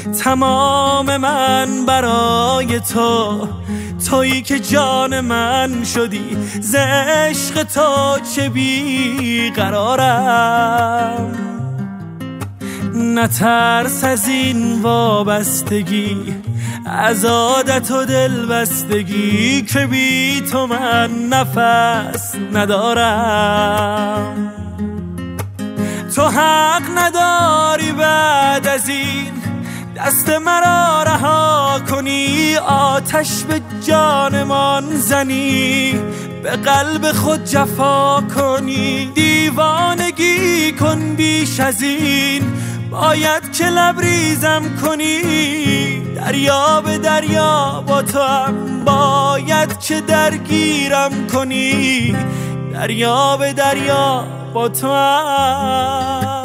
تمام من برای تو، تویی که جان من شدی، ز عشق تو چه بیقرارم. نترس از این وابستگی، از عادت و دلبستگی، که بی تو من نفس ندارم. تو حق نداری بعد از این دست مرا رها کنی، آتش به جانمان زنی، به قلب خود جفا کنی. دیوانگی کن بیش از این، باید که لبریزم کنی. دریا به دریا با تو هم باید که درگیرم کنی. دریا به دریا با تو هم.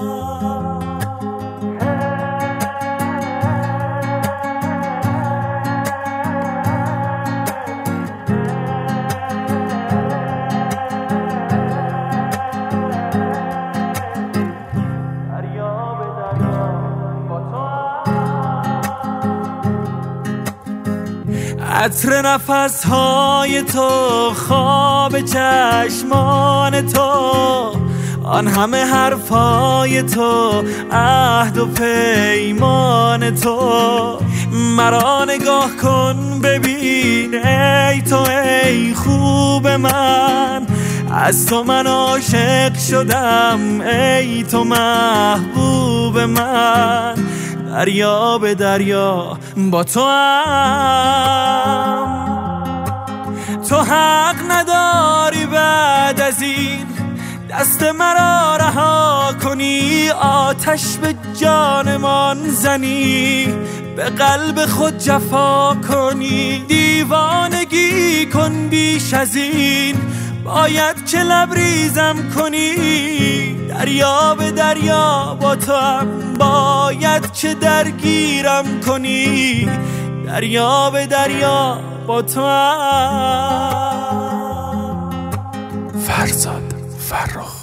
عطر نفسهای تو، خواب چشمان تو، آن همه حرفای تو، عهد و پیمان تو. مرا نگاه کن ببین ای تو، ای خوب من، از تو من عاشق شدم، ای تو محبوب من. دریا به دریا با تو هم. تو حق نداری بعد از این دست مرا رها کنی، آتش به جانمان زنی، به قلب خود جفا کنی. دیوانگی کن بیش از این، باید که لبریزم کنی. دریا به دریا با تو هم باید که درگیرم کنی. دریا به دریا با تو هم. فرزاد فرخ.